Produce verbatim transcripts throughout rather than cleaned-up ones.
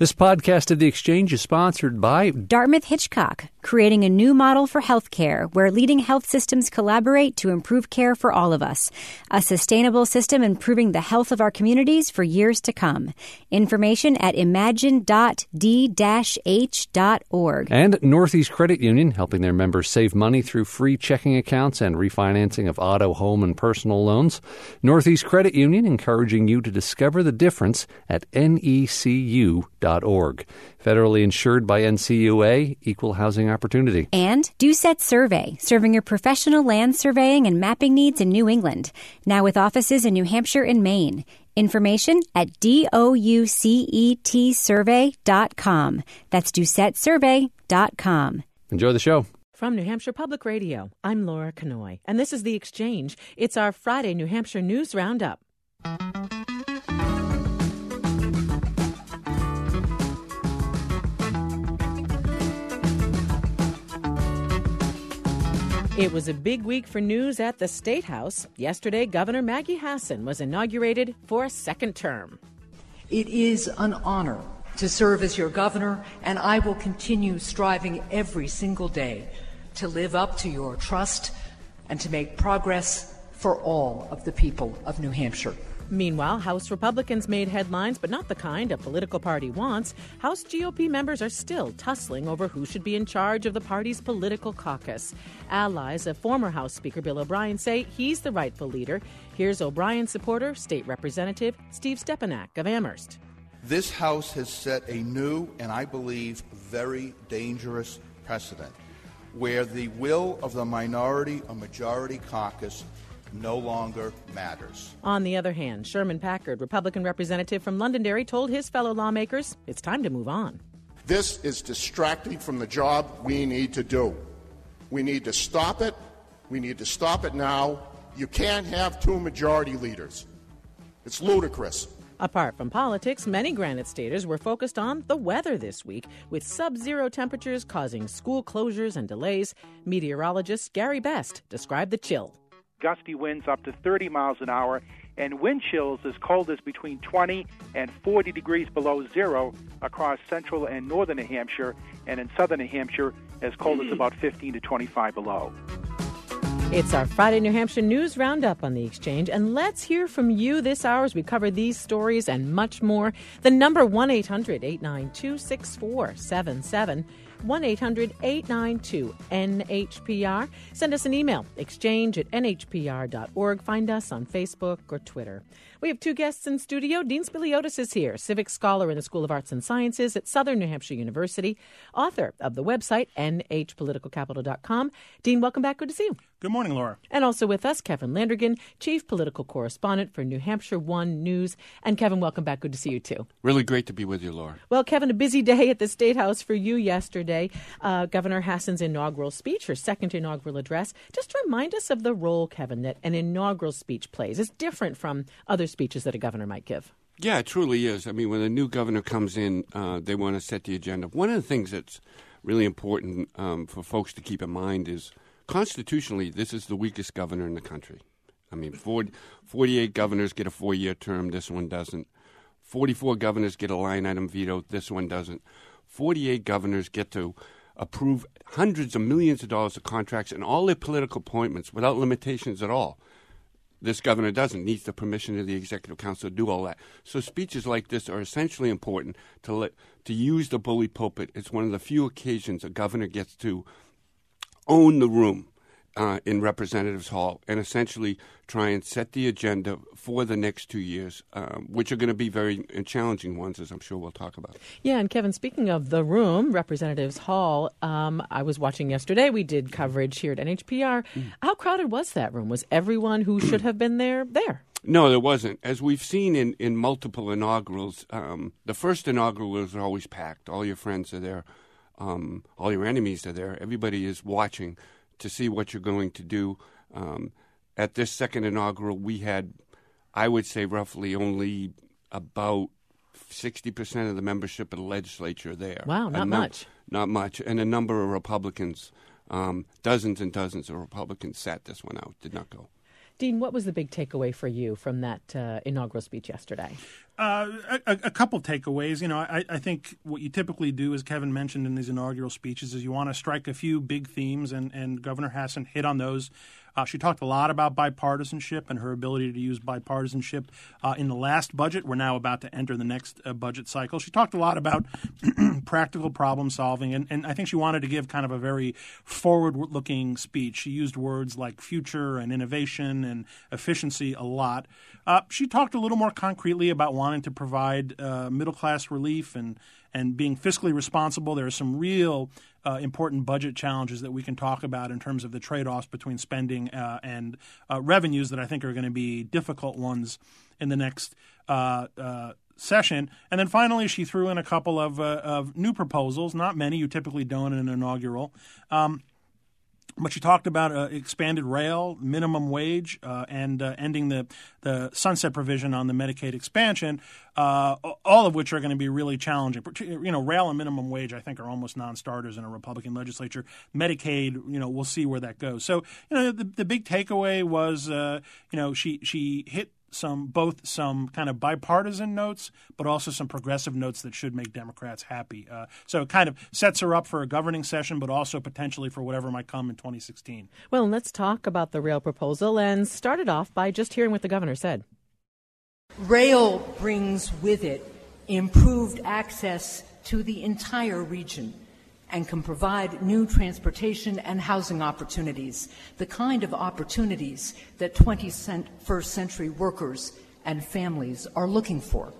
This podcast of The Exchange is sponsored by Dartmouth Hitchcock, creating a new model for healthcare where leading health systems collaborate to improve care for all of us. A sustainable system improving the health of our communities for years to come. Information at imagine dot d dash h dot org. And Northeast Credit Union, helping their members save money through free checking accounts and refinancing of auto, home, and personal loans. Northeast Credit Union encouraging you to discover the difference at N E C U dot org. Federally insured by N C U A, Equal Housing Opportunity. And Doucette Survey, serving your professional land surveying and mapping needs in New England. Now with offices in New Hampshire and Maine. Information at doucet survey dot com. That's doucette survey dot com. Enjoy the show. From New Hampshire Public Radio, I'm Laura Kanoy, and this is The Exchange. It's our Friday New Hampshire News Roundup. It was a big week for news at the State House. Yesterday, Governor Maggie Hassan was inaugurated for a second term. It is an honor to serve as your governor, and I will continue striving every single day to live up to your trust and to make progress for all of the people of New Hampshire. Meanwhile, House Republicans made headlines, but not the kind a political party wants. House G O P members are still tussling over who should be in charge of the party's political caucus. Allies of former House Speaker Bill O'Brien say he's the rightful leader. Here's O'Brien's supporter, State Representative Steve Stepanak of Amherst. This House has set a new and, I believe, very dangerous precedent where the will of the minority or majority caucus no longer matters. On the other hand, Sherman Packard, Republican representative from Londonderry, told his fellow lawmakers it's time to move on. This is distracting from the job we need to do. We need to stop it. We need to stop it now. You can't have two majority leaders. It's ludicrous. Apart from politics, many Granite Staters were focused on the weather this week, with sub-zero temperatures causing school closures and delays. Meteorologist Gary Best described the chill. Gusty winds up to thirty miles an hour, and wind chills as cold as between twenty and forty degrees below zero across central and northern New Hampshire, and in southern New Hampshire as cold as about fifteen to twenty-five below. It's our Friday New Hampshire News Roundup on The Exchange, and let's hear from you this hour as we cover these stories and much more. The number one eight hundred eight nine two six four seven seven. one eight hundred eight nine two N H P R. Send us an email, exchange at N H P R dot org. Find us on Facebook or Twitter. We have two guests in studio. Dean Spiliotis is here, civic scholar in the School of Arts and Sciences at Southern New Hampshire University, author of the website N H political capital dot com. Dean, welcome back. Good to see you. Good morning, Laura. And also with us, Kevin Landrigan, chief political correspondent for New Hampshire One News. And Kevin, welcome back. Good to see you, too. Really great to be with you, Laura. Well, Kevin, a busy day at the State House for you yesterday. Uh, Governor Hassan's inaugural speech, her second inaugural address. Just remind us of the role, Kevin, that an inaugural speech plays. It's different from other speeches that a governor might give. Yeah, it truly is. I mean, when a new governor comes in, uh, they want to set the agenda. One of the things that's really important um, for folks to keep in mind is constitutionally, this is the weakest governor in the country. I mean, forty, forty-eight governors get a four-year term. This one doesn't. forty-four governors get a line-item veto. This one doesn't. forty-eight governors get to approve hundreds of millions of dollars of contracts and all their political appointments without limitations at all. This governor doesn't, needs the permission of the executive council to do all that. So speeches like this are essentially important to let, to use the bully pulpit. It's one of the few occasions a governor gets to own the room uh, in Representatives Hall and essentially try and set the agenda for the next two years, um, which are going to be very challenging ones, as I'm sure we'll talk about. Yeah, and Kevin, speaking of the room, Representatives Hall, um, I was watching yesterday. We did coverage here at N H P R. Mm. How crowded was that room? Was everyone who should have been there there? No, there wasn't. As we've seen in, in multiple inaugurals, um, the first inaugural is always packed. All your friends are there. Um, all your enemies are there. Everybody is watching to see what you're going to do. Um, at this second inaugural, we had, I would say, roughly only about sixty percent of the membership of the legislature there. Wow, not num- much. Not much. And a number of Republicans, um, dozens and dozens of Republicans sat this one out, did not go. Dean, what was the big takeaway for you from that uh, inaugural speech yesterday? Uh, a, a couple takeaways. You know, I, I think what you typically do, as Kevin mentioned in his inaugural speeches, is you want to strike a few big themes, and, and Governor Hassan hit on those. Uh, she talked a lot about bipartisanship and her ability to use bipartisanship uh, in the last budget. We're now about to enter the next uh, budget cycle. She talked a lot about practical problem solving, and, and I think she wanted to give kind of a very forward-looking speech. She used words like future and innovation and efficiency a lot. Uh, she talked a little more concretely about wanting to provide uh, middle-class relief and and being fiscally responsible. There are some real uh, important budget challenges that we can talk about in terms of the trade-offs between spending uh, and uh, revenues that I think are going to be difficult ones in the next uh, uh, session. And then finally, she threw in a couple of, uh, of new proposals, not many. You typically don't in an inaugural. Um, But she talked about uh, expanded rail, minimum wage, uh, and uh, ending the, the sunset provision on the Medicaid expansion, uh, all of which are going to be really challenging. You know, rail and minimum wage, I think, are almost non-starters in a Republican legislature. Medicaid, you know, we'll see where that goes. So, you know, the, the big takeaway was, uh, you know, she she hit some both some kind of bipartisan notes, but also some progressive notes that should make Democrats happy. Uh, so it kind of sets her up for a governing session, but also potentially for whatever might come in twenty sixteen. Well, let's talk about the rail proposal and start it off by just hearing what the governor said. Rail brings with it improved access to the entire region and can provide new transportation and housing opportunities, the kind of opportunities that twenty-first century workers and families are looking for.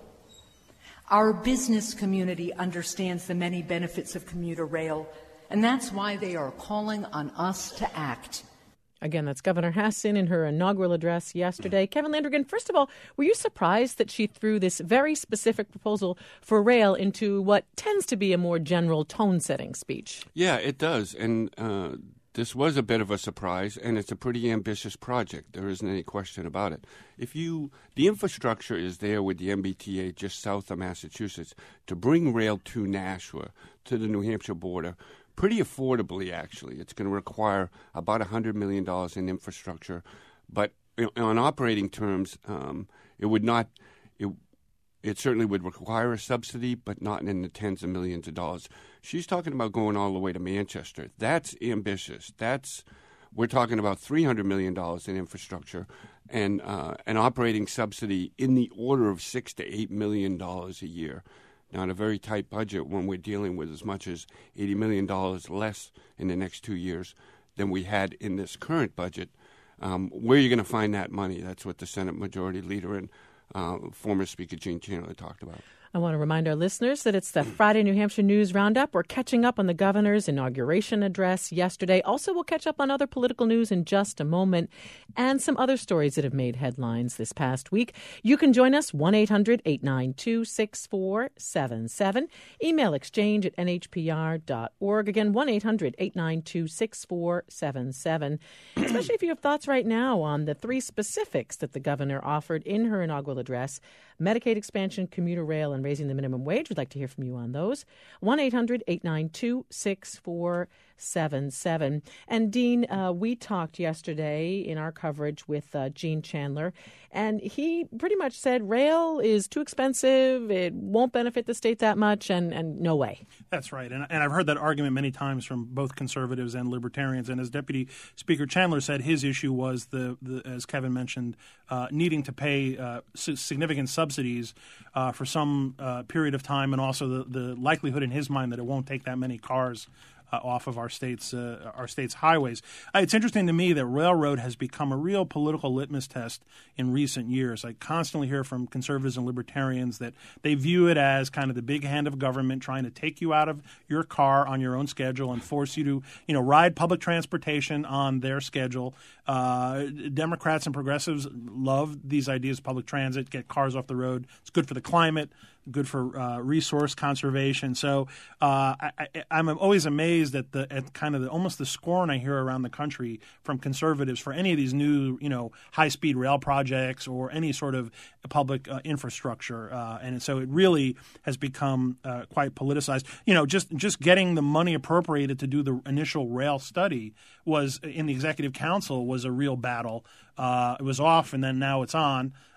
Our business community understands the many benefits of commuter rail, and that's why they are calling on us to act. Again, that's Governor Hassan in her inaugural address yesterday. Kevin Landrigan, first of all, were you surprised that she threw this very specific proposal for rail into what tends to be a more general tone-setting speech? Yeah, it does. And uh, this was a bit of a surprise, and it's a pretty ambitious project. There isn't any question about it. If you, the infrastructure is there with the M B T A just south of Massachusetts to bring rail to Nashua, to the New Hampshire border, pretty affordably, actually. It's going to require about one hundred million dollars in infrastructure. But on operating terms, um, it would not it, – it certainly would require a subsidy, but not in the tens of millions of dollars. She's talking about going all the way to Manchester. That's ambitious. That's – we're talking about three hundred million dollars in infrastructure and uh, an operating subsidy in the order of six to eight million dollars a year. Now, in a very tight budget, when we're dealing with as much as eighty million dollars less in the next two years than we had in this current budget, um, where are you going to find that money? That's what the Senate Majority Leader and uh, former Speaker Gene Chandler talked about. I want to remind our listeners that it's the Friday New Hampshire News Roundup. We're catching up on the governor's inauguration address yesterday. Also, we'll catch up on other political news in just a moment and some other stories that have made headlines this past week. You can join us, one eight hundred eight nine two six four seven seven. Email exchange at n h p r dot org. Again, one eight hundred eight nine two six four seven seven. Especially if you have thoughts right now on the three specifics that the governor offered in her inaugural address: Medicaid expansion, commuter rail, and raising the minimum wage. We'd like to hear from you on those. one eight hundred eight nine two six four seven seven. And Dean, uh, we talked yesterday in our coverage with uh, Gene Chandler, and he pretty much said rail is too expensive, it won't benefit the state that much, and, and no way. That's right. And, and I've heard that argument many times from both conservatives and libertarians. And as Deputy Speaker Chandler said, his issue was, the, the as Kevin mentioned, uh, needing to pay uh, significant subsidies uh, for some uh, period of time, and also the, the likelihood in his mind that it won't take that many cars Uh, off of our state's uh, our state's highways. Uh, it's interesting to me that railroad has become a real political litmus test in recent years. I constantly hear from conservatives and libertarians that they view it as kind of the big hand of government trying to take you out of your car on your own schedule and force you to, you know, ride public transportation on their schedule. Uh, Democrats and progressives love these ideas of public transit, get cars off the road. It's good for the climate, good for uh, resource conservation. So uh, I, I, I'm always amazed at the at kind of the, almost the scorn I hear around the country from conservatives for any of these new, you know, high-speed rail projects or any sort of public uh, infrastructure. Uh, and so it really has become uh, quite politicized. You know, just just getting the money appropriated to do the initial rail study was in the executive council was a real battle. Uh, it was off, and then now it's on.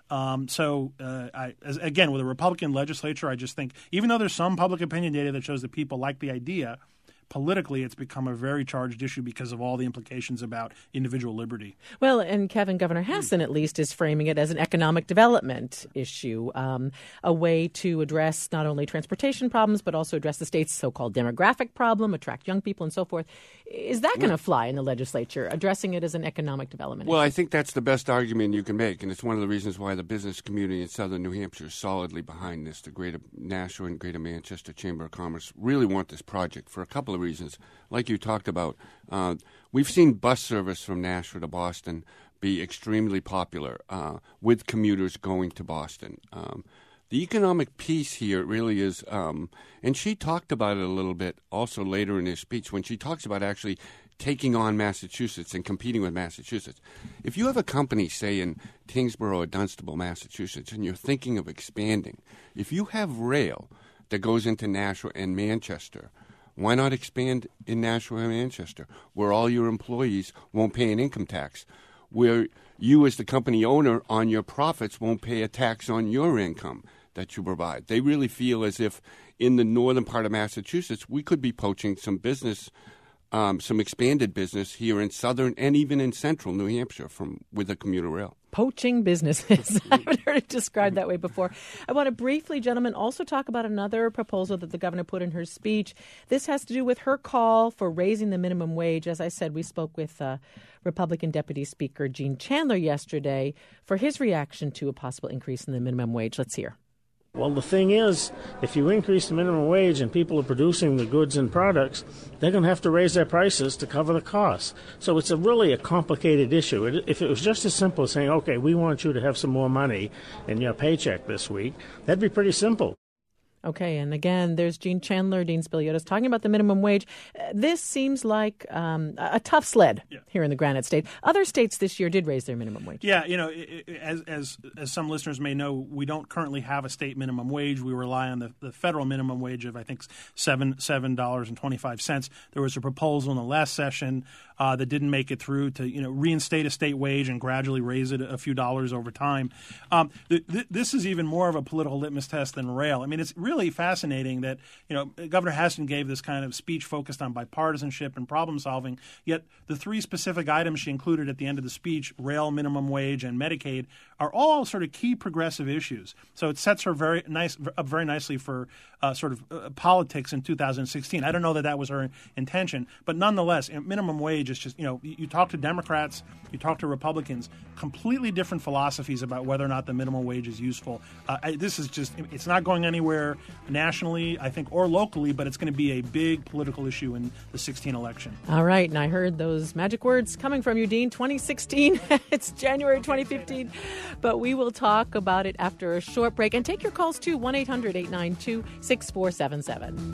Um, so, uh, I, as, again, with a Republican legislature, I just think even though there's some public opinion data that shows that people like the idea, politically, it's become a very charged issue because of all the implications about individual liberty. Well, and Kevin, Governor Hassan at least is framing it as an economic development issue, um, a way to address not only transportation problems, but also address the state's so-called demographic problem, attract young people and so forth. Is that going to fly in the legislature, addressing it as an economic development Well, issue? I think that's the best argument you can make, and it's one of the reasons why the business community in southern New Hampshire is solidly behind this. The Greater Nashua and Greater Manchester Chamber of Commerce really want this project for a couple of reasons. Like you talked about, uh, we've seen bus service from Nashua to Boston be extremely popular uh, with commuters going to Boston. Um, the economic piece here really is, um, and she talked about it a little bit also later in her speech when she talks about actually taking on Massachusetts and competing with Massachusetts. If you have a company, say, in Tingsboro or Dunstable, Massachusetts, and you're thinking of expanding, if you have rail that goes into Nashua and Manchester, why not expand in Nashua and Manchester, where all your employees won't pay an income tax, where you as the company owner on your profits won't pay a tax on your income that you provide? They really feel as if in the northern part of Massachusetts, we could be poaching some business, um, some expanded business here in southern and even in central New Hampshire from with the commuter rail. Poaching businesses. I haven't heard it described that way before. I want to briefly, gentlemen, also talk about another proposal that the governor put in her speech. This has to do with her call for raising the minimum wage. As I said, we spoke with uh, Republican Deputy Speaker Gene Chandler yesterday for his reaction to a possible increase in the minimum wage. Let's hear. Well, the thing is, if you increase the minimum wage and people are producing the goods and products, they're going to have to raise their prices to cover the costs. So it's a really a complicated issue. It, if it was just as simple as saying, okay, we want you to have some more money in your paycheck this week, that'd be pretty simple. Okay, and again, there's Gene Chandler, Dean Spiliotis, talking about the minimum wage. Uh, this seems like um, a tough sled yeah. here in the Granite State. Other states this year did raise their minimum wage. Yeah, you know, it, it, as as as some listeners may know, we don't currently have a state minimum wage. We rely on the, the federal minimum wage of, I think, seven seven dollars and twenty five cents. There was a proposal in the last session uh, that didn't make it through to you know reinstate a state wage and gradually raise it a few dollars over time. Um, th- th- this is even more of a political litmus test than rail. I mean, it's really fascinating that you know Governor Hassan gave this kind of speech focused on bipartisanship and problem solving, yet the three specific items she included at the end of the speech, rail, minimum wage, and Medicaid, are all sort of key progressive issues. So it sets her very nice up very nicely for uh, sort of uh, politics in two thousand sixteen. I don't know that that was her intention, but nonetheless, minimum wage is just you know you, you talk to Democrats, you talk to Republicans, completely different philosophies about whether or not the minimum wage is useful. Uh, I, this is just it's not going anywhere nationally, I think, or locally, but it's going to be a big political issue in the sixteen election. All right, and I heard those magic words coming from you, Dean. twenty sixteen, it's January twenty fifteen, but we will talk about it after a short break. And take your calls too, one eight hundred eight nine two six four seven seven.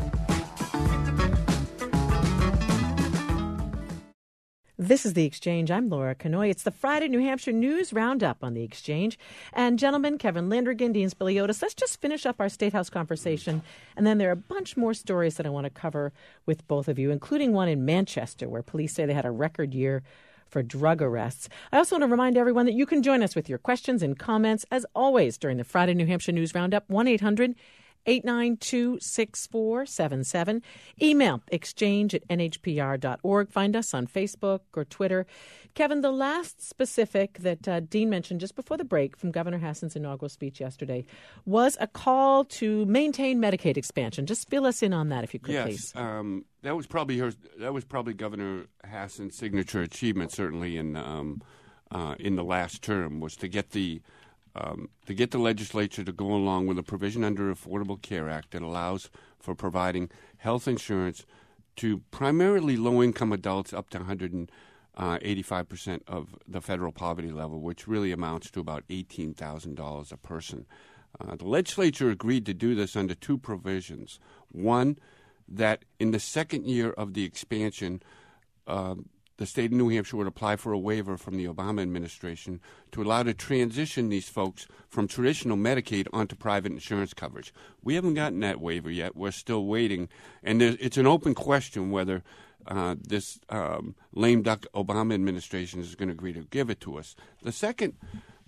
This is The Exchange. I'm Laura Kanoy. It's the Friday New Hampshire News Roundup on The Exchange. And gentlemen, Kevin Landrigan, Dean Spiliotis, let's just finish up our State House conversation. And then there are a bunch more stories that I want to cover with both of you, including one in Manchester, where police say they had a record year for drug arrests. I also want to remind everyone that you can join us with your questions and comments, as always, during the Friday New Hampshire News Roundup, one eight hundred eight nine two six four seven seven. Email exchange at n h p r dot org. Find us on Facebook or Twitter. Kevin, the last specific that uh, Dean mentioned just before the break from Governor Hassan's inaugural speech yesterday was a call to maintain Medicaid expansion. Just fill us in on that, if you could, yes, please. Um, that was probably her. That was probably Governor Hassan's signature achievement, certainly in um, uh, in the last term, was to get the Um, to get the legislature to go along with a provision under Affordable Care Act that allows for providing health insurance to primarily low-income adults up to one hundred eighty-five percent of the federal poverty level, which really amounts to about eighteen thousand dollars a person. Uh, the legislature agreed to do this under two provisions. One, that in the second year of the expansion, uh, the state of New Hampshire would apply for a waiver from the Obama administration to allow to transition these folks from traditional Medicaid onto private insurance coverage. We haven't gotten that waiver yet. We're still waiting. And it's an open question whether uh, this um, lame duck Obama administration is going to agree to give it to us. The second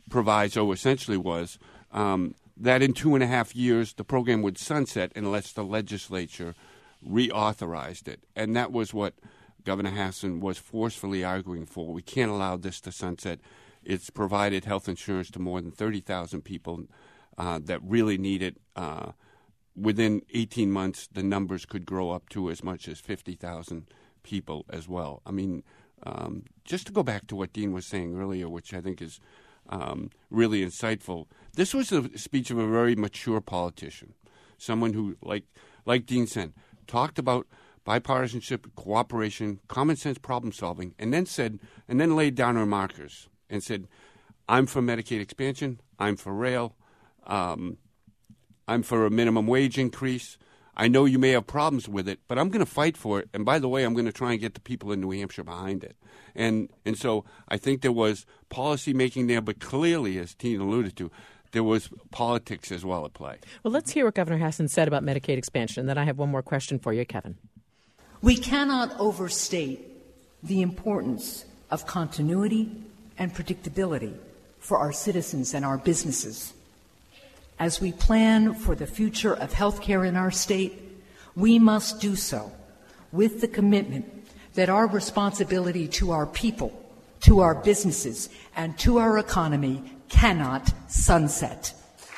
proviso essentially was um, that in two and a half years the program would sunset unless the legislature reauthorized it. And that was what Governor Hassan was forcefully arguing for. We can't allow this to sunset. It's provided health insurance to more than thirty thousand people uh, that really need it. Uh, within eighteen months, the numbers could grow up to as much as fifty thousand people as well. I mean, um, just to go back to what Dean was saying earlier, which I think is um, really insightful, this was a speech of a very mature politician, someone who, like like Dean said, talked about bipartisanship, cooperation, common sense problem solving, and then said, and then laid down her markers and said, I'm for Medicaid expansion, I'm for rail, um, I'm for a minimum wage increase. I know you may have problems with it, but I'm going to fight for it. And by the way, I'm going to try and get the people in New Hampshire behind it. And and so I think there was policy making there, but clearly, as Dean alluded to, there was politics as well at play. Well, let's hear what Governor Hassan said about Medicaid expansion. And then I have one more question for you, Kevin. We cannot overstate the importance of continuity and predictability for our citizens and our businesses. As we plan for the future of healthcare in our state, we must do so with the commitment that our responsibility to our people, to our businesses, and to our economy cannot sunset.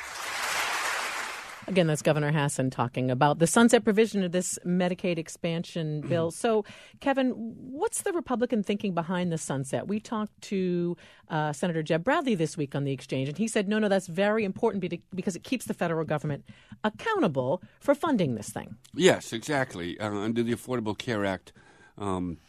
Again, that's Governor Hassan talking about the sunset provision of this Medicaid expansion bill. So, Kevin, what's the Republican thinking behind the sunset? We talked to uh, Senator Jeb Bradley this week on the Exchange, and he said, no, no, that's very important because it keeps the federal government accountable for funding this thing. Yes, exactly. Uh, under the Affordable Care Act, um,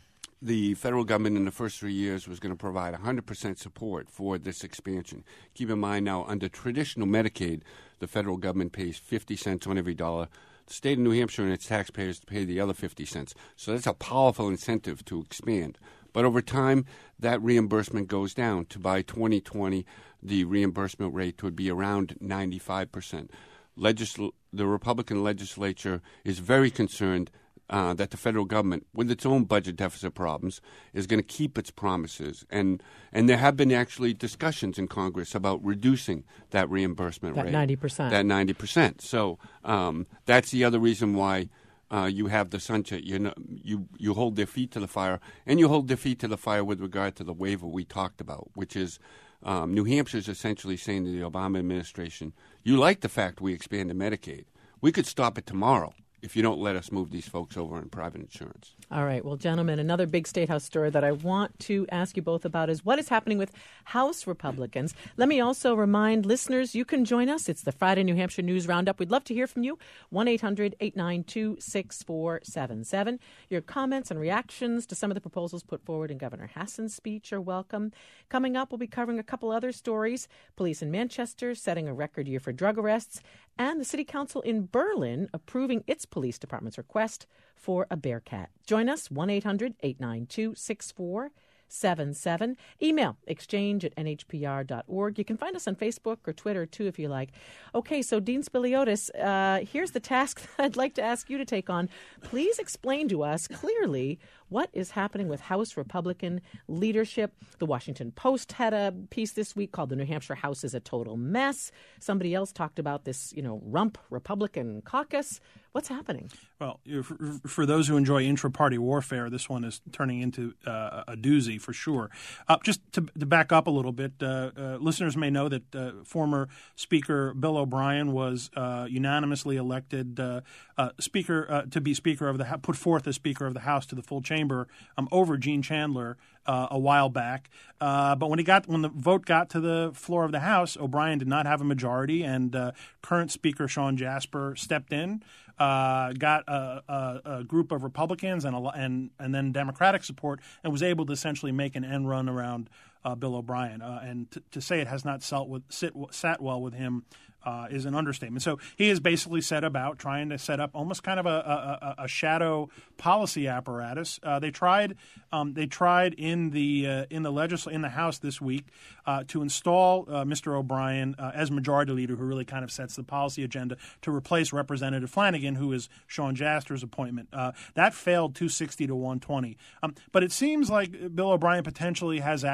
the federal government in the first three years was going to provide one hundred percent support for this expansion. Keep in mind now, under traditional Medicaid, the federal government pays fifty cents on every dollar. The state of New Hampshire and its taxpayers pay the other fifty cents. So that's a powerful incentive to expand. But over time, that reimbursement goes down to by twenty twenty, the reimbursement rate would be around ninety-five percent. Legisl- the Republican legislature is very concerned Uh, that the federal government, with its own budget deficit problems, is going to keep its promises. And and there have been actually discussions in Congress about reducing that reimbursement that rate. That ninety percent. That ninety percent. So um, that's the other reason why uh, you have the sunset. You, know, you, you hold their feet to the fire, and you hold their feet to the fire with regard to the waiver we talked about, which is um, New Hampshire is essentially saying to the Obama administration, you like the fact we expanded Medicaid. We could stop it tomorrow if you don't let us move these folks over in private insurance. All right. Well, gentlemen, another big State House story that I want to ask you both about is what is happening with House Republicans. Let me also remind listeners you can join us. It's the Friday New Hampshire News Roundup. We'd love to hear from you. one eight hundred eight nine two six four seven seven. Your comments and reactions to some of the proposals put forward in Governor Hassan's speech are welcome. Coming up, we'll be covering a couple other stories. Police in Manchester setting a record year for drug arrests, and the City Council in Berlin approving its police department's request for a Bearcat. Join us, one eight hundred eight nine two six four seven seven. Email exchange at n h p r dot org. You can find us on Facebook or Twitter, too, if you like. Okay, so Dean Spiliotis, uh, here's the task that I'd like to ask you to take on. Please explain to us clearly what is happening with House Republican leadership. The Washington Post had a piece this week called "The New Hampshire House is a Total Mess." Somebody else talked about this, you know, rump Republican caucus. What's happening? Well, for, for those who enjoy intra-party warfare, this one is turning into uh, a doozy for sure. Uh, just to, to back up a little bit, uh, uh, listeners may know that uh, former Speaker Bill O'Brien was uh, unanimously elected uh, uh, Speaker uh, to be Speaker of the put forth as Speaker of the House to the full chamber um, over Gene Chandler uh, a while back. Uh, but when he got when the vote got to the floor of the House, O'Brien did not have a majority, and uh, current Speaker Sean Jasper stepped in. Uh, got a, a, a group of Republicans and, a, and and then Democratic support, and was able to essentially make an end run around uh, Bill O'Brien. Uh, and t- to say it has not sat, with, sit, sat well with him uh, is an understatement. So he has basically set about trying to set up almost kind of a, a, a shadow policy apparatus. Uh, they tried um, they tried in the uh, in the legisl- in the House this week uh, to install uh, Mister O'Brien uh, as majority leader, who really kind of sets the policy agenda, to replace Representative Flanagan, who is Sean Jasper's appointment. Uh, that failed two sixty to one twenty. Um, but it seems like Bill O'Brien potentially has access to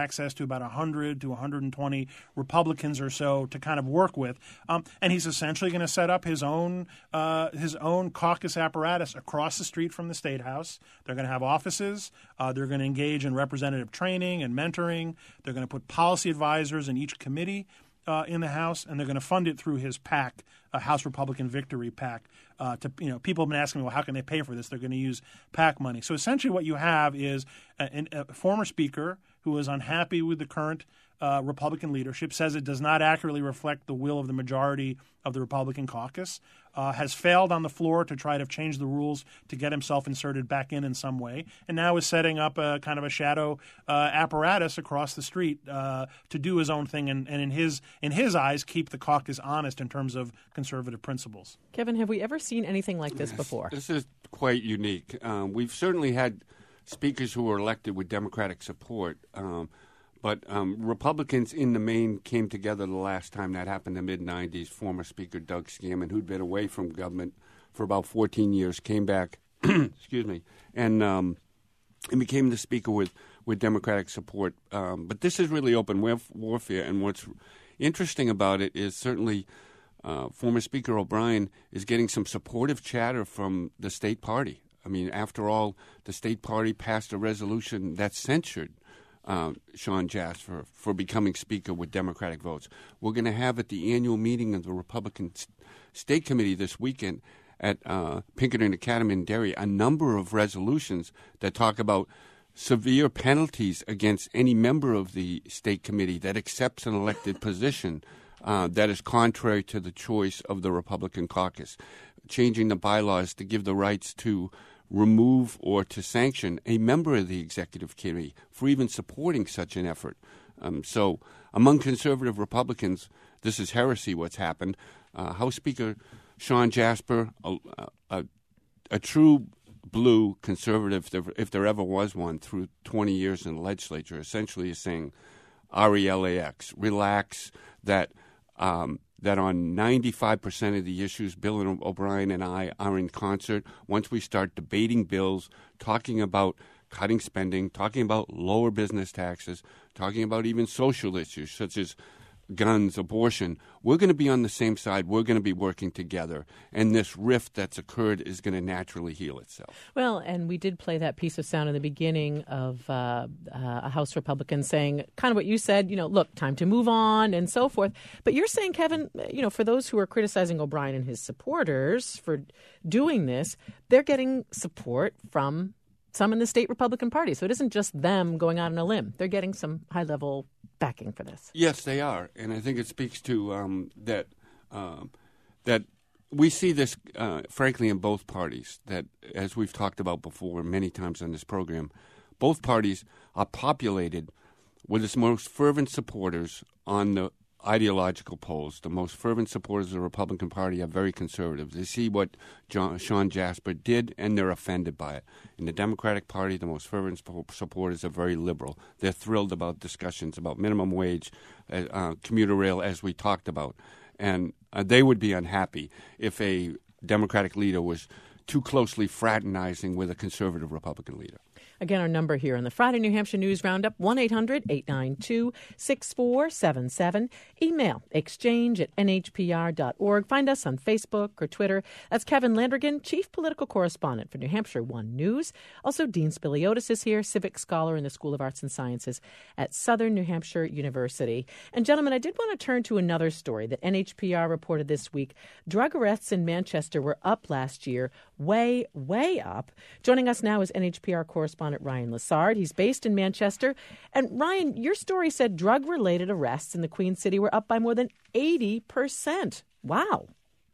to about one hundred to one hundred twenty Republicans or so to kind of work with. Um, and he's essentially going to set up his own uh, his own caucus apparatus across the street from the State House. They're going to have offices. Uh, they're going to engage in representative training and mentoring. They're going to put policy advisors in each committee uh, in the House, and they're going to fund it through his PAC, a House Republican Victory PAC. Uh, to you know, people have been asking me, well, how can they pay for this? They're going to use PAC money. So essentially, what you have is a, a former speaker who is unhappy with the current uh, Republican leadership, says it does not accurately reflect the will of the majority of the Republican caucus, uh, has failed on the floor to try to change the rules to get himself inserted back in in some way, and now is setting up a kind of a shadow uh, apparatus across the street uh, to do his own thing and, and in his in his eyes keep the caucus honest in terms of conservative principles. Kevin, have we ever seen anything like this before? This is quite unique. Um, we've certainly had speakers who were elected with Democratic support, um, but um, Republicans in the main came together the last time that happened in the mid nineties. Former Speaker Doug Scammon, who'd been away from government for about fourteen years, came back, excuse me, and um, and became the speaker with, with Democratic support. Um, but this is really open warfare, and what's interesting about it is certainly uh, former Speaker O'Brien is getting some supportive chatter from the state party. I mean, after all, the state party passed a resolution that censured uh, Sean Jasper for becoming Speaker with Democratic votes. We're going to have at the annual meeting of the Republican State Committee this weekend at uh, Pinkerton Academy in Derry a number of resolutions that talk about severe penalties against any member of the State Committee that accepts an elected position uh, that is contrary to the choice of the Republican caucus, changing the bylaws to give the rights to remove or to sanction a member of the executive committee for even supporting such an effort. Um, so among conservative Republicans, this is heresy what's happened. Uh, House Speaker Sean Jasper, a, a, a true blue conservative, if there ever was one, through twenty years in the legislature, essentially is saying R E L A X, relax, that um, that on ninety-five percent of the issues, Bill and O'Brien and I are in concert. Once we start debating bills, talking about cutting spending, talking about lower business taxes, talking about even social issues such as guns, abortion, we're going to be on the same side. We're going to be working together. And this rift that's occurred is going to naturally heal itself. Well, and we did play that piece of sound in the beginning of uh, uh, a House Republican saying kind of what you said, you know, look, time to move on and so forth. But you're saying, Kevin, you know, for those who are criticizing O'Brien and his supporters for doing this, they're getting support from some in the state Republican Party. So it isn't just them going out on a limb. They're getting some high-level backing for this. Yes, they are. And I think it speaks to um, that um, that we see this, uh, frankly, in both parties, that as we've talked about before many times on this program, both parties are populated with its most fervent supporters on the ideological polls. The most fervent supporters of the Republican Party are very conservative. They see what John, Sean Jasper did, and they're offended by it. In the Democratic Party, the most fervent supporters are very liberal. They're thrilled about discussions about minimum wage, uh, uh, commuter rail, as we talked about. And uh, they would be unhappy if a Democratic leader was too closely fraternizing with a conservative Republican leader. Again, our number here on the Friday New Hampshire News Roundup, one eight hundred eight nine two six four seven seven. Email exchange at n h p r dot org. Find us on Facebook or Twitter. That's Kevin Landrigan, Chief Political Correspondent for New Hampshire One News. Also, Dean Spiliotis is here, Civic Scholar in the School of Arts and Sciences at Southern New Hampshire University. And gentlemen, I did want to turn to another story that N H P R reported this week. Drug arrests in Manchester were up last year, way, way up. Joining us now is N H P R correspondent Ryan Lessard. He's based in Manchester. And Ryan, your story said drug-related arrests in the Queen City were up by more than eighty percent. Wow.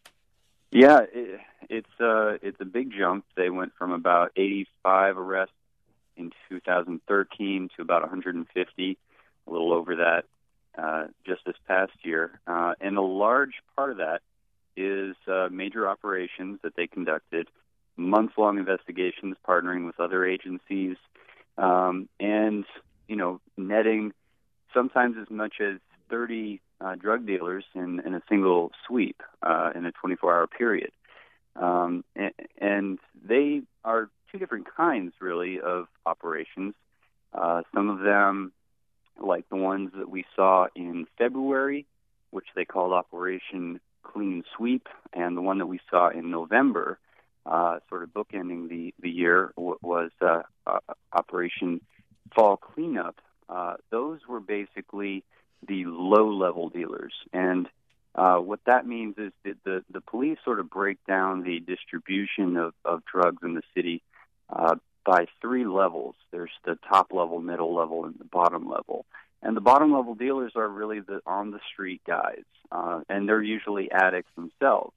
Yeah, it, it's uh, it's a big jump. They went from about eighty-five arrests in two thousand thirteen to about one hundred fifty, a little over that uh, just this past year. Uh, and a large part of that is uh, major operations that they conducted, months-long investigations, partnering with other agencies, um, and, you know, netting sometimes as much as thirty uh, drug dealers in, in a single sweep uh, in a twenty-four hour period. Um, and, and they are two different kinds, really, of operations. Uh, some of them like the ones that we saw in February, which they called Operation Clean Sweep, and the one that we saw in November, uh, sort of bookending the, the year, w- was uh, uh, Operation Fall Cleanup. Uh, those were basically the low-level dealers. And uh, what that means is that the, the police sort of break down the distribution of, of drugs in the city uh, by three levels. There's the top level, middle level, and the bottom level. And the bottom level dealers are really the on the street guys, uh, and they're usually addicts themselves.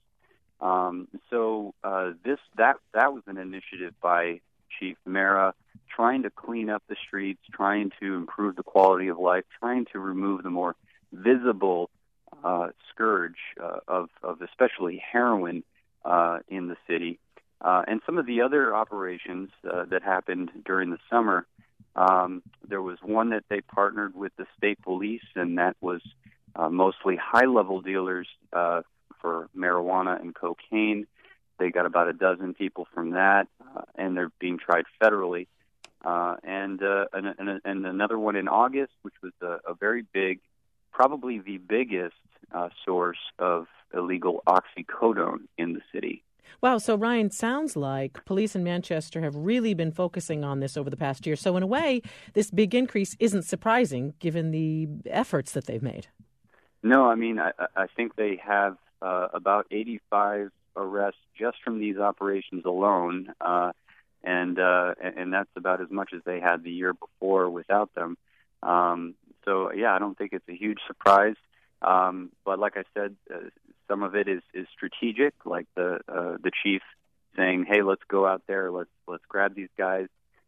Um, so uh, this that that was an initiative by Chief Mera, trying to clean up the streets, trying to improve the quality of life, trying to remove the more visible uh, scourge uh, of of especially heroin uh, in the city. Uh, and some of the other operations uh, that happened during the summer, um, there was one that they partnered with the state police, and that was uh, mostly high-level dealers uh, for marijuana and cocaine. They got about a dozen people from that, uh, and they're being tried federally. Uh, and, uh, and, and and another one in August, which was a, a very big, probably the biggest uh, source of illegal oxycodone in the city. Wow. So, Ryan, sounds like police in Manchester have really been focusing on this over the past year. So, in a way, this big increase isn't surprising given the efforts that they've made. No, I mean, I, I think they have uh, about eighty-five arrests just from these operations alone, uh, and uh, and that's about as much as they had the year before without them. Um, so, yeah, I don't think it's a huge surprise. Um, but like I said, uh, some of it is, is strategic, like the uh, the chief saying, "Hey, let's go out there, let's let's grab these guys,"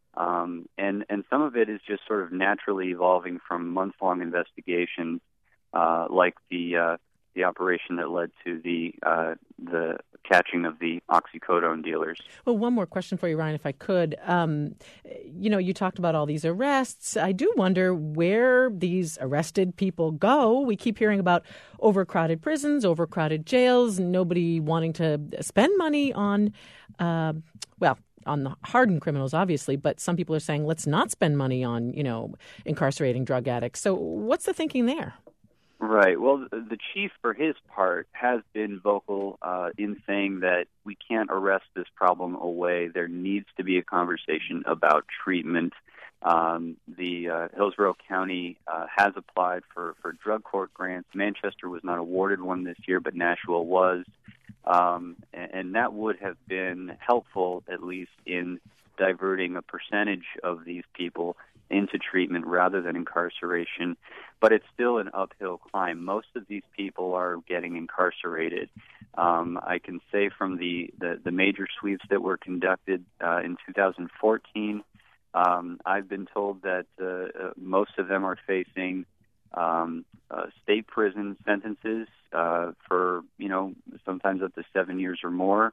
um, and and some of it is just sort of naturally evolving from month-long investigations, uh, like the uh, the operation that led to the uh, the catching of the oxycodone dealers. Well, one more question for you, Ryan, if I could. Um, you know, you talked about all these arrests. I do wonder where these arrested people go. We keep hearing about overcrowded prisons, overcrowded jails, nobody wanting to spend money on, uh, well, on the hardened criminals, obviously, but some people are saying, let's not spend money on, you know, incarcerating drug addicts. So what's the thinking there? Right. Well, the chief, for his part, has been vocal uh, in saying that we can't arrest this problem away. There needs to be a conversation about treatment. Um, the uh, Hillsborough County uh, has applied for, for drug court grants. Manchester was not awarded one this year, but Nashua was. Um, and, and that would have been helpful, at least, in diverting a percentage of these people into treatment rather than incarceration. But it's still an uphill climb. Most of these people are getting incarcerated. Um, I can say from the, the, the major sweeps that were conducted uh, in two thousand fourteen, um, I've been told that uh, uh, most of them are facing um, uh, state prison sentences uh, for, you know, sometimes up to seven years or more.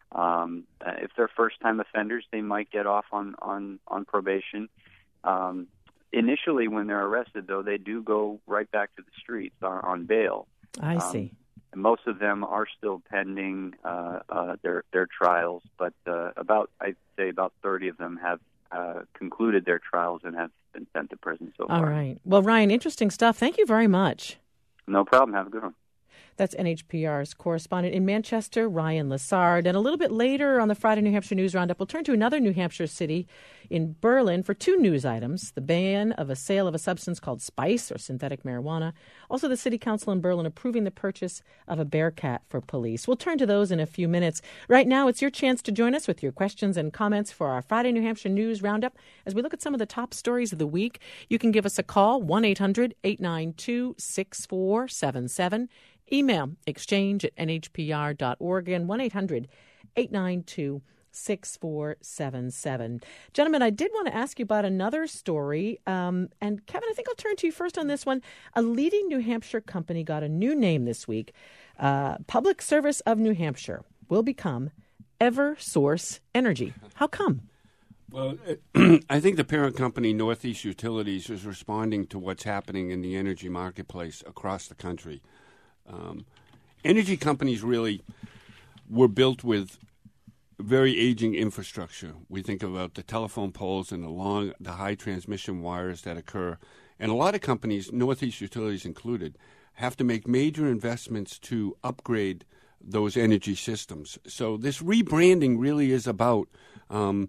Um, if they're first-time offenders, they might get off on, on, on probation. Um, initially, when they're arrested, though, they do go right back to the streets on, on bail. I um, see. And most of them are still pending uh, uh, their their trials, but uh, about I'd say about thirty of them have uh, concluded their trials and have been sent to prison so far. All right. Well, Ryan, interesting stuff. Thank you very much. No problem. Have a good one. That's N H P R's correspondent in Manchester, Ryan Lessard. And a little bit later on the Friday New Hampshire News Roundup, we'll turn to another New Hampshire city in Berlin for two news items: the ban of a sale of a substance called spice or synthetic marijuana. Also, the city council in Berlin approving the purchase of a bearcat for police. We'll turn to those in a few minutes. Right now, it's your chance to join us with your questions and comments for our Friday New Hampshire News Roundup. As we look at some of the top stories of the week, you can give us a call, one eight hundred eight nine two six four seven seven. Email exchange at n h p r dot org and one eight hundred eight nine two six four seven seven. Gentlemen, I did want to ask you about another story. Um, and Kevin, I think I'll turn to you first on this one. A leading New Hampshire company got a new name this week. Uh, Public Service of New Hampshire will become EverSource Energy. How come? Well, I think the parent company, Northeast Utilities, is responding to what's happening in the energy marketplace across the country. Um, energy companies really were built with very aging infrastructure. We think about the telephone poles and the long, the high transmission wires that occur And a lot of companies, Northeast Utilities included, have to make major investments to upgrade those energy systems. So this rebranding really is about um,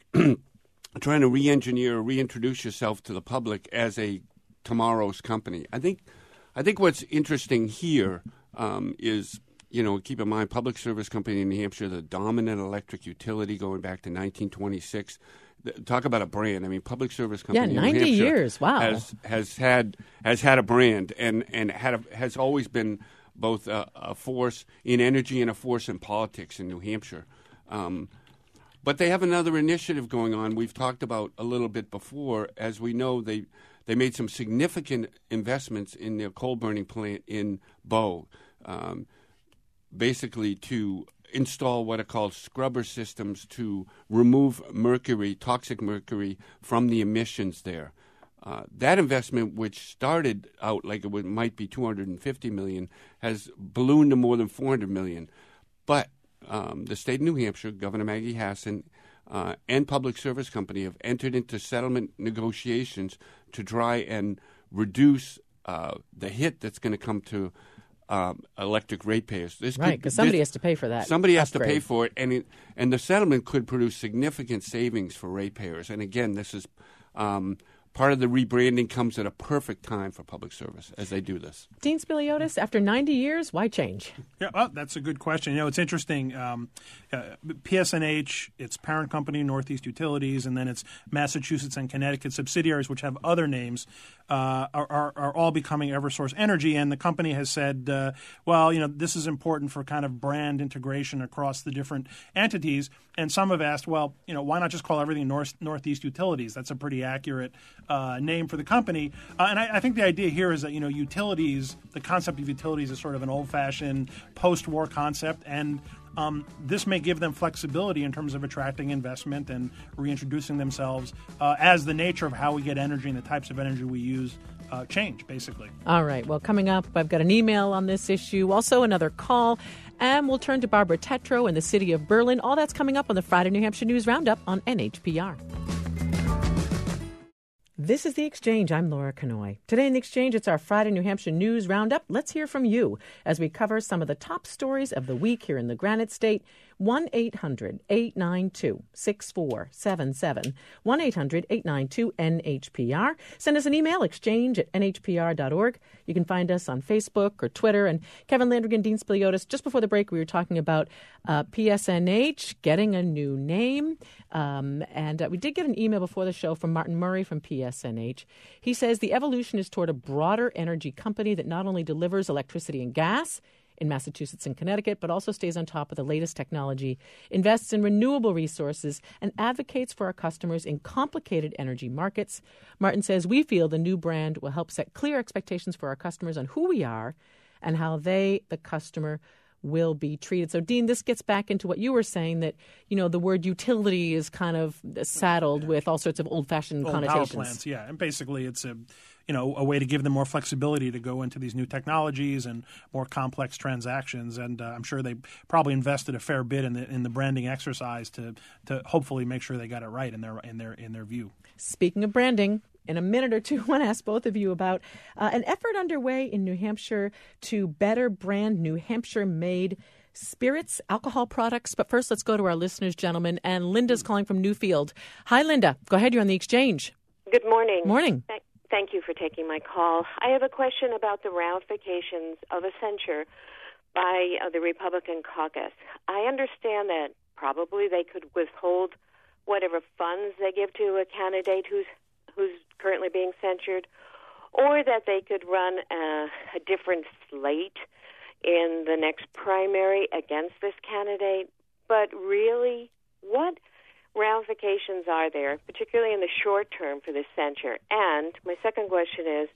trying to re-engineer or reintroduce yourself to the public as a tomorrow's company. I think I think what's interesting here um, is, you know, keep in mind, Public Service Company in New Hampshire, the dominant electric utility going back to nineteen twenty-six. Talk about a brand. I mean, Public Service Company yeah, in New ninety Hampshire years. Wow. has has had has had a brand and and had a, has always been both a, a force in energy and a force in politics in New Hampshire. Um, but they have another initiative going on. We've talked about a little bit before. As we know, they they made some significant investments in their coal burning plant in Bow, um, basically to install what are called scrubber systems to remove mercury, toxic mercury, from the emissions there. Uh, that investment, which started out like it would, might be two hundred fifty million dollars, has ballooned to more than four hundred million dollars. But um, the state of New Hampshire, Governor Maggie Hassan, uh, and Public Service Company have entered into settlement negotiations to try and reduce uh, the hit that's going to come to um, electric ratepayers. This right, because somebody this, has to pay for that. Somebody has upgrade. to pay for it, and it, and the settlement could produce significant savings for ratepayers. And again, this is um, part of the rebranding comes at a perfect time for public service as they do this. Dean Spiliotis, after ninety years, why change? Yeah, well, that's a good question. You know, it's interesting. Um, uh, P S N H, its parent company, Northeast Utilities, and then its Massachusetts and Connecticut subsidiaries, which have other names, uh, are, are, are all becoming Eversource Energy. And the company has said, uh, well, you know, this is important for kind of brand integration across the different entities. And some have asked, well, you know, why not just call everything North, Northeast Utilities? That's a pretty accurate uh, name for the company. Uh, and I, I think the idea here is that, you know, utilities, the concept of utilities is sort of an old-fashioned post-war concept, and um, this may give them flexibility in terms of attracting investment and reintroducing themselves uh, as the nature of how we get energy and the types of energy we use uh, change, basically. All right. Well, coming up, I've got an email on this issue, also another call, and we'll turn to Barbara Tetro in the city of Berlin. All that's coming up on the Friday New Hampshire News Roundup on N H P R. This is The Exchange. I'm Laura Kanoy. Today in The Exchange, it's our Friday New Hampshire News Roundup. Let's hear from you as we cover some of the top stories of the week here in the Granite State. one eight hundred eight nine two six four seven seven. one eight hundred eight nine two N H P R. Send us an email, exchange at N H P R dot org. You can find us on Facebook or Twitter. And Kevin Landrigan, Dean Spiliotis, just before the break, we were talking about uh, P S N H getting a new name. Um, and uh, we did get an email before the show from Martin Murray from P S N H. He says the evolution is toward a broader energy company that not only delivers electricity and gas in Massachusetts and Connecticut, but also stays on top of the latest technology, invests in renewable resources, and advocates for our customers in complicated energy markets. Martin says, we feel the new brand will help set clear expectations for our customers on who we are and how they, the customer, will be treated. So, Dean, this gets back into what you were saying, that, you know, the word utility is kind of saddled yeah. with all sorts of old-fashioned Old connotations. Power plants, yeah. And basically it's a, you know, a way to give them more flexibility to go into these new technologies and more complex transactions. And uh, I'm sure they probably invested a fair bit in the in the branding exercise to to hopefully make sure they got it right in their in their in their view. Speaking of branding, in a minute or two, I want to ask both of you about uh, an effort underway in New Hampshire to better brand New Hampshire-made spirits, alcohol products. But first, let's go to our listeners, gentlemen. And Linda's calling from Newfield. Hi, Linda. Go ahead. You're on The Exchange. Good morning. Morning. Th- thank you for taking my call. I have a question about the ramifications of a censure by uh, the Republican caucus. I understand that probably they could withhold whatever funds they give to a candidate who's who's currently being censured, or that they could run a, a different slate in the next primary against this candidate. But really, what ramifications are there, particularly in the short term, for this censure? And my second question is,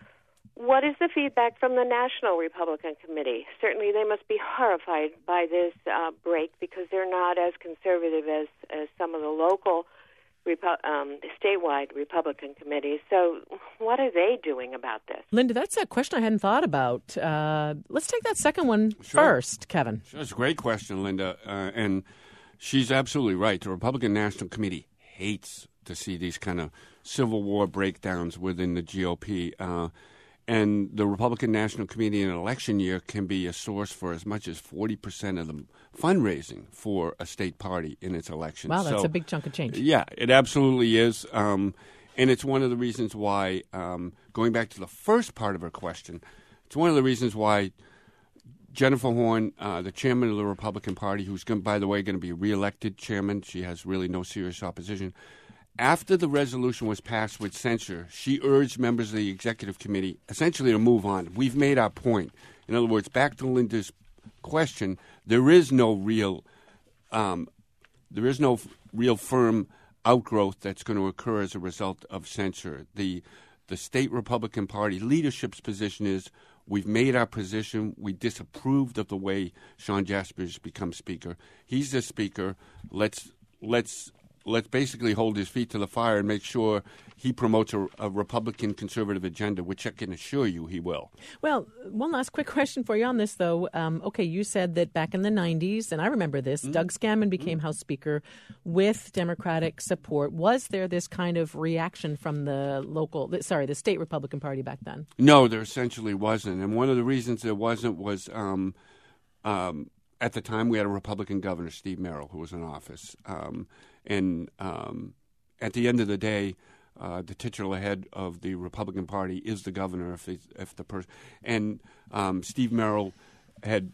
what is the feedback from the National Republican Committee? Certainly they must be horrified by this uh, break because they're not as conservative as, as some of the local Repu- um, statewide Republican committees. So what are they doing about this? Linda, that's a question I hadn't thought about. Uh, let's take that second one Sure. first, Kevin. Sure, that's a great question, Linda. Uh, and she's absolutely right. The Republican National Committee hates to see these kind of civil war breakdowns within the G O P. Uh, and the Republican National Committee in an election year can be a source for as much as forty percent of the fundraising for a state party in its election. Wow, that's so, a big chunk of change. Yeah, it absolutely is. Um, and it's one of the reasons why, um, going back to the first part of her question, it's one of the reasons why Jennifer Horn, uh, the chairman of the Republican Party, who's, going, by the way, going to be reelected chairman, she has really no serious opposition. After the resolution was passed with censure, she urged members of the executive committee essentially to move on. We've made our point. In other words, back to Linda's question, there is no real, um, there is no f- real firm outgrowth that's going to occur as a result of censure. The the state Republican Party leadership's position is we've made our position. We disapproved of the way Sean Jaspers becomes speaker. He's the speaker. Let's let's let's basically hold his feet to the fire and make sure he promotes a, a Republican conservative agenda, which I can assure you he will. Well, one last quick question for you on this, though. Um, okay, you said that back in the nineties, and I remember this, mm-hmm. Doug Scanlon became mm-hmm. House Speaker with Democratic support. Was there this kind of reaction from the local, sorry, the state Republican Party back then? No, there essentially wasn't. And one of the reasons there wasn't was um, um, at the time we had a Republican governor, Steve Merrill, who was in office. Um, and um, at the end of the day, Uh, the titular head of the Republican Party is the governor. If, if the person and um, Steve Merrill had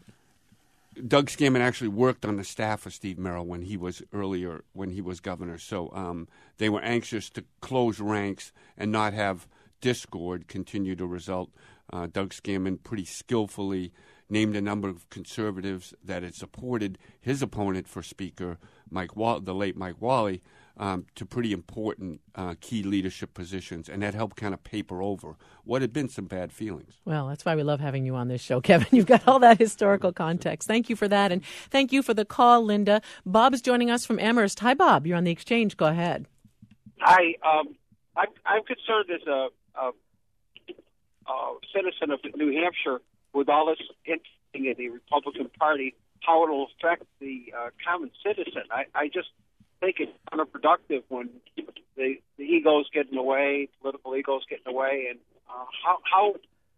Doug Scanlon actually worked on the staff of Steve Merrill when he was earlier when he was governor. So um, they were anxious to close ranks and not have discord continue to result. Uh, Doug Scanlon pretty skillfully named a number of conservatives that had supported his opponent for Speaker, Mike Wall- the late Mike Wally. Um, to pretty important uh, key leadership positions, and that helped kind of paper over what had been some bad feelings. Well, that's why we love having you on this show, Kevin. You've got all that historical context. Thank you for that, and thank you for the call, Linda. Bob's joining us from Amherst. Hi, Bob. You're on the Exchange. Go ahead. Hi. Um, I'm, I'm concerned as a, a, a citizen of New Hampshire with all this interesting in the Republican Party, how it will affect the uh, common citizen. I, I just think it's counterproductive when the, the egos get in the way, political egos get in the way, and uh, how, how.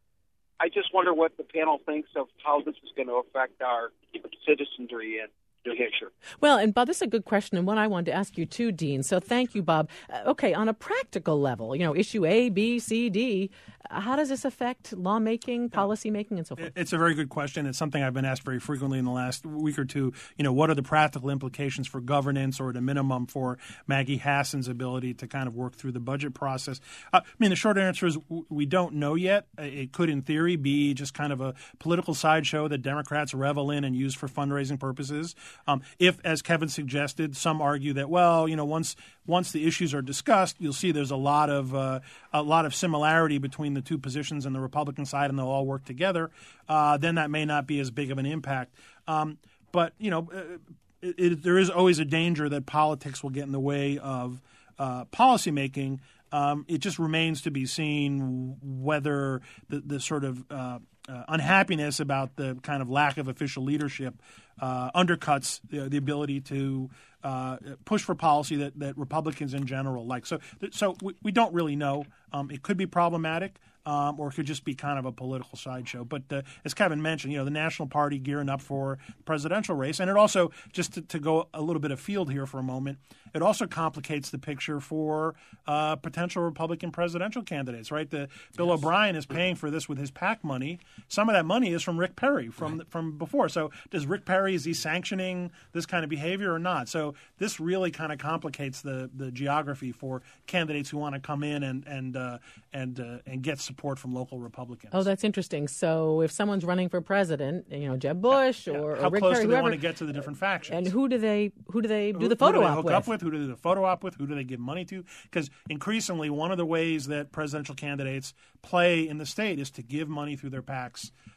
I just wonder what the panel thinks of how this is going to affect our citizenry in New Hampshire. Well, and Bob, this is a good question, and one I wanted to ask you too, Dean. So thank you, Bob. Uh, okay, on a practical level, you know, issue A, B, C, D, uh, how does this affect lawmaking, policy making, and so forth? It's a very good question. It's something I've been asked very frequently in the last week or two. You know, what are the practical implications for governance, or at a minimum for Maggie Hassan's ability to kind of work through the budget process? Uh, I mean, the short answer is we don't know yet. It could, in theory, be just kind of a political sideshow that Democrats revel in and use for fundraising purposes. Um, if, as Kevin suggested, some argue that, well, you know, once once the issues are discussed, you'll see there's a lot of uh, a lot of similarity between the two positions on the Republican side, and they'll all work together. Uh, then that may not be as big of an impact. Um, but you know, it, it, there is always a danger that politics will get in the way of uh, policymaking. Um, it just remains to be seen whether the, the sort of uh, uh, unhappiness about the kind of lack of official leadership uh, undercuts the, the ability to uh, push for policy that, that Republicans in general like. So, so we, we don't really know. Um, it could be problematic. Um, or it could just be kind of a political sideshow. But uh, as Kevin mentioned, you know, the National Party gearing up for the presidential race. And it also, just to, to go a little bit afield here for a moment, it also complicates the picture for uh, potential Republican presidential candidates, right? The, Bill yes. O'Brien is paying for this with his PAC money. Some of that money is from Rick Perry from right. from before. So does Rick Perry, is he sanctioning this kind of behavior or not? So this really kind of complicates the, the geography for candidates who want to come in and and uh, and uh, and get support from local Republicans. Oh, that's interesting. So if someone's running for president, you know, Jeb Bush yeah, yeah. or, How or Rick close Perry, do they whoever, want to get to the different factions? And who do they who do they do who, the photo who do they op hook with? up with? Who do they do the photo op with? Who do they give money to? Because increasingly, one of the ways that presidential candidates play in the state is to give money through their PACs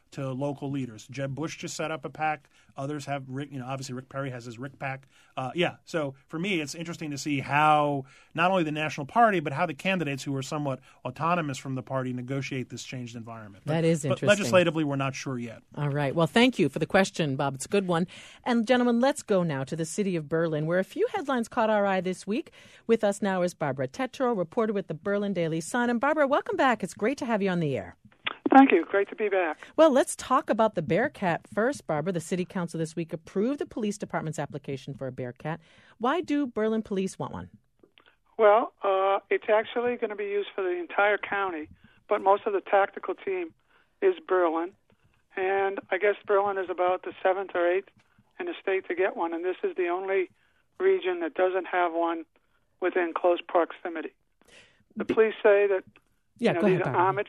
to local leaders. Jeb Bush just set up a PAC. Others have, Rick, you know, obviously Rick Perry has his Rick PAC. Uh, yeah, so for me, it's interesting to see how not only the National Party, but how the candidates who are somewhat autonomous from the party negotiate this changed environment. But, that is interesting. But legislatively, we're not sure yet. All right. Well, thank you for the question, Bob. It's a good one. And gentlemen, let's go now to the city of Berlin, where a few headlines caught our eye this week. With us now is Barbara Tetro, reporter with the Berlin Daily Sun. And Barbara, welcome back. It's great to have you on the air. Thank you. Great to be back. Well, let's talk about the Bearcat first, Barbara. The city council this week approved the police department's application for a Bearcat. Why do Berlin police want one? Well, uh, it's actually going to be used for the entire county, but most of the tactical team is Berlin. And I guess Berlin is about the seventh or eighth in the state to get one, and this is the only region that doesn't have one within close proximity. The police say that yeah, you know, go these ahead, are Barbara. armored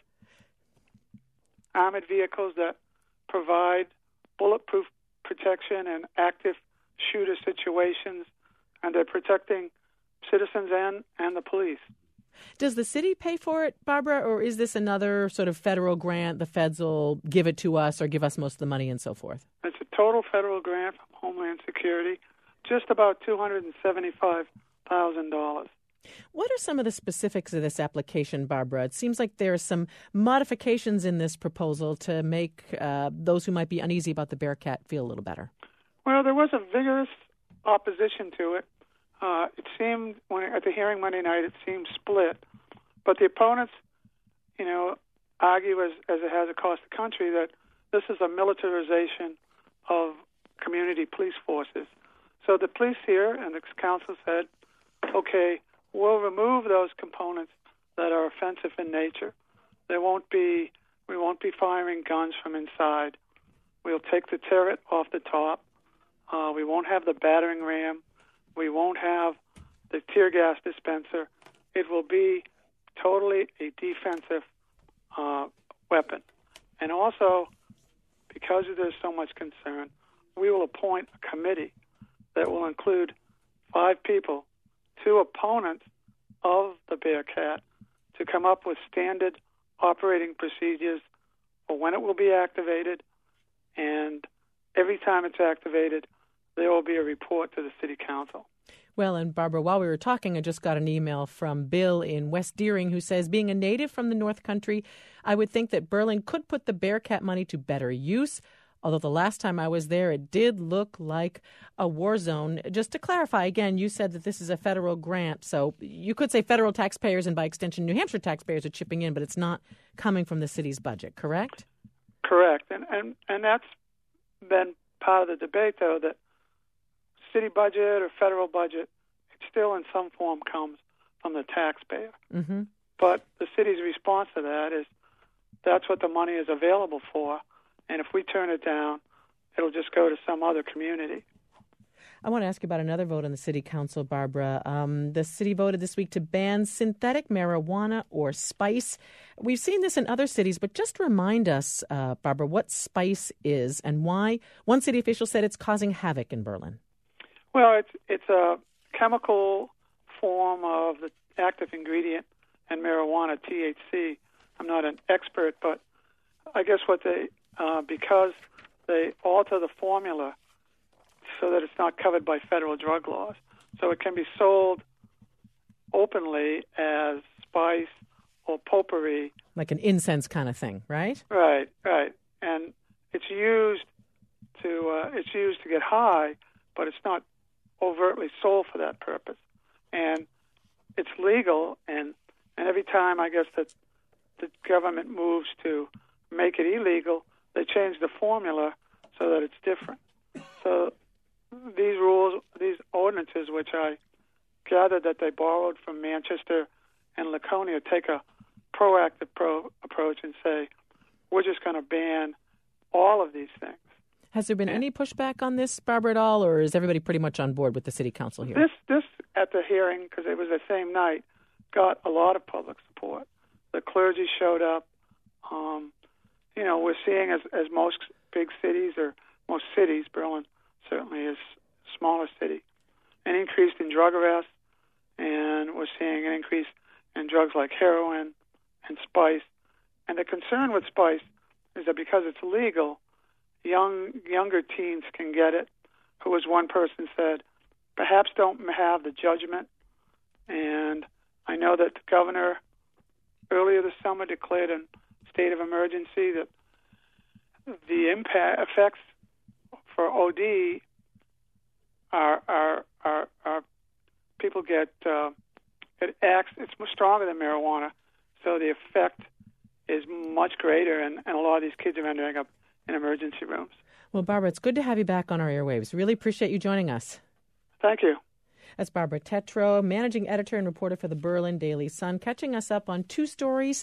armored vehicles that provide bulletproof protection in active shooter situations, and they're protecting citizens and, and the police. Does the city pay for it, Barbara, or is this another sort of federal grant? The feds will give it to us or give us most of the money and so forth? It's a total federal grant from Homeland Security, just about two hundred seventy-five thousand dollars. What are some of the specifics of this application, Barbara? It seems like there are some modifications in this proposal to make uh, those who might be uneasy about the Bearcat feel a little better. Well, there was a vigorous opposition to it. Uh, it seemed, when at the hearing Monday night, it seemed split. But the opponents, you know, argue, as, as it has across the country, that this is a militarization of community police forces. So the police here and the council said, okay, we'll remove those components that are offensive in nature. There won't be, we won't be firing guns from inside. We'll take the turret off the top. Uh, we won't have the battering ram. We won't have the tear gas dispenser. It will be totally a defensive uh, weapon. And also, because there's so much concern, we will appoint a committee that will include five people, two opponents of the Bearcat, to come up with standard operating procedures for when it will be activated, and every time it's activated, there will be a report to the city council. Well, and Barbara, while we were talking, I just got an email from Bill in West Deering who says, being a native from the North Country, I would think that Berlin could put the Bearcat money to better use. Although the last time I was there, it did look like a war zone. Just to clarify, again, you said that this is a federal grant. So you could say federal taxpayers and by extension New Hampshire taxpayers are chipping in, but it's not coming from the city's budget, correct? Correct. And, and, and that's been part of the debate, though, that city budget or federal budget, it still in some form comes from the taxpayer. Mm-hmm. But the city's response to that is that's what the money is available for, and if we turn it down, it'll just go to some other community. I want to ask you about another vote on the city council, Barbara. Um, the city voted this week to ban synthetic marijuana or spice. We've seen this in other cities, but just remind us, uh, Barbara, what spice is and why one city official said it's causing havoc in Berlin. Well, it's it's a chemical form of the active ingredient in marijuana, T H C. I'm not an expert, but I guess what they, uh, because they alter the formula so that it's not covered by federal drug laws. So it can be sold openly as spice or potpourri. Like an incense kind of thing, right? Right, right. And it's used to uh, it's used to get high, but it's not overtly sold for that purpose. And it's legal, and, and every time I guess that the government moves to make it illegal, they change the formula so that it's different. So these rules, these ordinances, which I gathered that they borrowed from Manchester and Laconia, take a proactive pro- approach and say, we're just going to ban all of these things. Has there been any pushback on this, Barbara, at all, or is everybody pretty much on board with the city council here? This, this at the hearing, because it was the same night, got a lot of public support. The clergy showed up. Um, you know, we're seeing, as, as most big cities, or most cities, Berlin certainly is a smaller city, an increase in drug arrests, and we're seeing an increase in drugs like heroin and spice. And the concern with spice is that because it's legal, young younger teens can get it, who, as one person said, perhaps don't have the judgment. And I know that the governor earlier this summer declared a state of emergency, that the impact effects for O D are are are, are people get uh, it acts. It's much stronger than marijuana, so the effect is much greater, and, and a lot of these kids are ending up in emergency rooms. Well, Barbara, it's good to have you back on our airwaves. Really appreciate you joining us. Thank you. That's Barbara Tetreault, managing editor and reporter for the Berlin Daily Sun, catching us up on two stories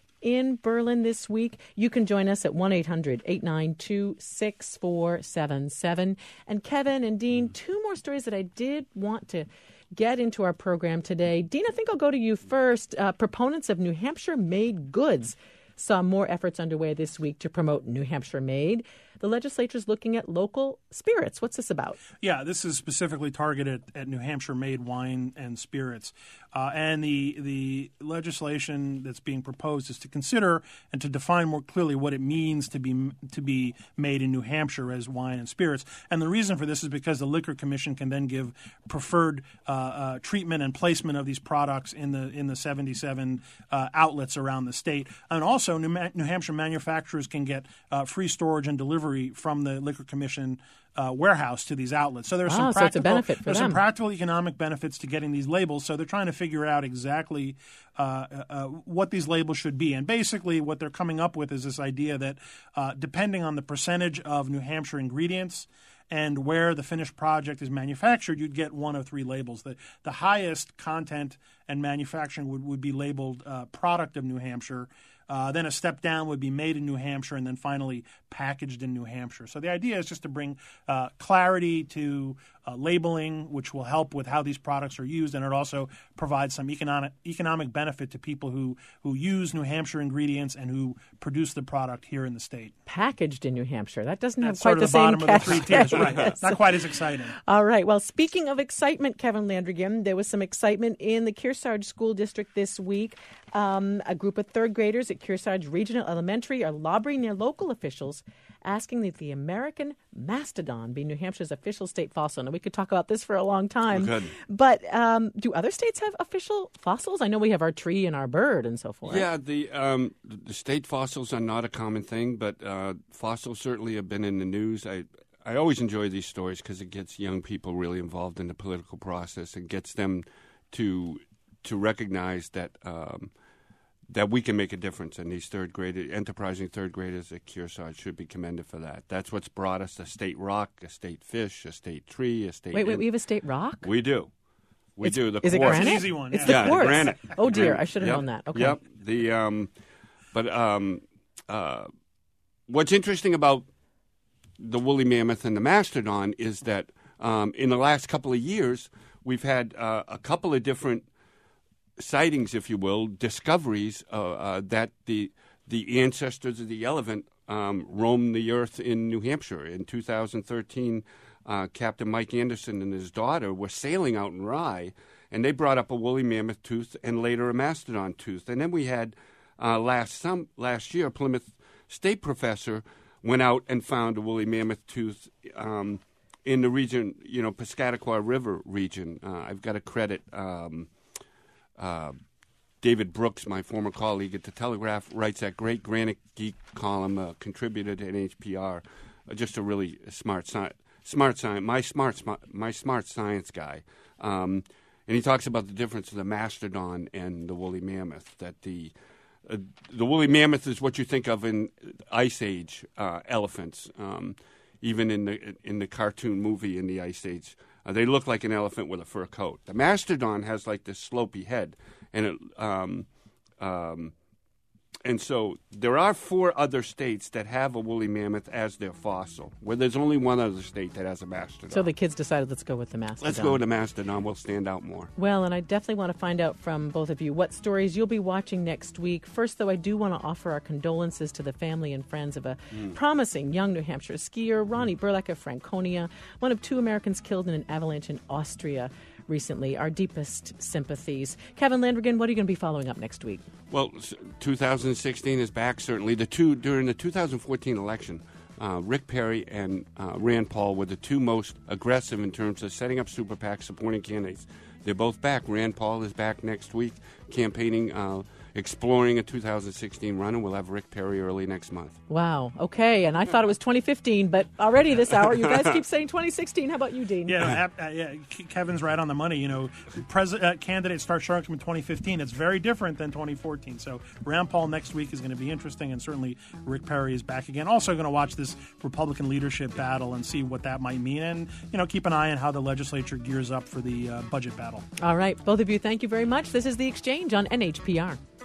in Berlin this week. You can join us at one eight hundred eight nine two six four seven seven. And Kevin and Dean, two more stories that I did want to get into our program today. Dean, I think I'll go to you first. Uh, proponents of New Hampshire-made goods saw more efforts underway this week to promote New Hampshire-made. The legislature is looking at local spirits. What's this about? Yeah, this is specifically targeted at New Hampshire-made wine and spirits. Uh, and the the legislation that's being proposed is to consider and to define more clearly what it means to be to be made in New Hampshire as wine and spirits. And the reason for this is because the Liquor Commission can then give preferred uh, uh, treatment and placement of these products in the in the seventy-seven uh, outlets around the state. And also, New, Ma- New Hampshire manufacturers can get uh, free storage and delivery from the Liquor Commission uh, warehouse to these outlets. So there's ah, some so practical, it's a benefit for there's them. some practical economic benefits to getting these labels. So they're trying to figure out exactly uh, uh, what these labels should be. And basically what they're coming up with is this idea that uh, depending on the percentage of New Hampshire ingredients and where the finished project is manufactured, you'd get one of three labels. The, the highest content and manufacturing would, would be labeled uh, product of New Hampshire. Uh, then a step down would be made in New Hampshire, and then finally packaged in New Hampshire. So the idea is just to bring uh, clarity to uh, labeling, which will help with how these products are used, and it also provides some economic economic benefit to people who, who use New Hampshire ingredients and who produce the product here in the state. Packaged in New Hampshire. That doesn't That's have quite sort of the, the same bottom of the three tiers, right? Yes. Not quite as exciting. All right. Well, speaking of excitement, Kevin Landrigan, there was some excitement in the Kearsarge School District this week. Um, a group of third graders at Kearsarge Regional Elementary are lobbying their local officials, asking that the American mastodon be New Hampshire's official state fossil. Now, we could talk about this for a long time. Good. But um, do other states have official fossils? I know we have our tree and our bird and so forth. Yeah, the um, the state fossils are not a common thing, but uh, fossils certainly have been in the news. I I always enjoy these stories because it gets young people really involved in the political process and gets them to to recognize that um, that we can make a difference, and these third graders, enterprising third graders at Kearsarge should be commended for that. That's what's brought us a state rock, a state fish, a state tree, a state. Wait, wait, in- we have a state rock? We do. We It's- do. The is it quartz. granite? It's an easy one, It's yeah. the Yeah, the quartz. granite. Oh dear, Granite. I should have Yep. known that. Okay. Yep. The um, but um, uh, what's interesting about the woolly mammoth and the mastodon is that um, in the last couple of years we've had uh, a couple of different sightings, if you will, discoveries uh, uh, that the the ancestors of the elephant um, roamed the earth in New Hampshire. In two thousand thirteen, uh, Captain Mike Anderson and his daughter were sailing out in Rye, and they brought up a woolly mammoth tooth and later a mastodon tooth. And then we had uh, last some last year, a Plymouth State professor went out and found a woolly mammoth tooth um, in the region, you know, Piscataqua River region. Uh, I've got to credit um, uh, David Brooks, my former colleague at the Telegraph, writes that great Granite Geek column, uh, contributed to N H P R. Uh, just a really smart science, smart science, my smart, smart, my smart science guy. Um, and he talks about the difference of the mastodon and the woolly mammoth. That the uh, the woolly mammoth is what you think of in Ice Age uh, elephants. Um, even in the in the cartoon movie in the Ice Age, uh, they look like an elephant with a fur coat. The mastodon has like this slopey head, and it um, um, and so there are four other states that have a woolly mammoth as their fossil, where there's only one other state that has a mastodon. So the kids decided, let's go with the mastodon. Let's go with the mastodon. We'll stand out more. Well, and I definitely want to find out from both of you what stories you'll be watching next week. First, though, I do want to offer our condolences to the family and friends of a Mm. promising young New Hampshire skier, Ronnie Burlack of Franconia, one of two Americans killed in an avalanche in Austria. recently. Our deepest sympathies. Kevin Landrigan, what are you going to be following up next week? Well, two thousand sixteen is back, certainly. The two during the two thousand fourteen election, uh, Rick Perry and uh, Rand Paul were the two most aggressive in terms of setting up super PACs, supporting candidates. They're both back. Rand Paul is back next week, campaigning, uh, exploring a two thousand sixteen run, and we'll have Rick Perry early next month. Wow. Okay. And I thought it was twenty fifteen, but already this hour, you guys keep saying twenty sixteen. How about you, Dean? Yeah, uh, yeah, Kevin's right on the money. You know, pres- uh, candidates start showing up in twenty fifteen. It's very different than twenty fourteen. So Rand Paul next week is going to be interesting, and certainly Rick Perry is back again. Also going to watch this Republican leadership battle and see what that might mean, and you know, keep an eye on how the legislature gears up for the uh, budget battle. All right. Both of you, thank you very much. This is The Exchange on N H P R.